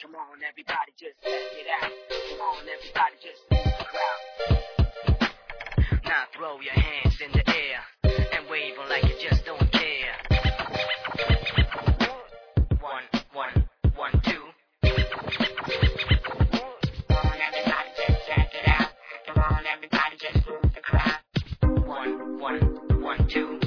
Come on, everybody, just let it out. Come on, everybody, just move the crowd. Now throw your hands in the air and wave 'em like you just don't care. 1, 1, 1, 2. Come on, everybody, just check it out. Come on, everybody, just move the crowd. 1, 1, 1, 2.